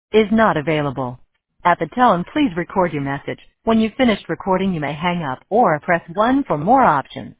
is not available. At the tone, please record your message. When you've finished recording, you may hang up or press 1 for more options.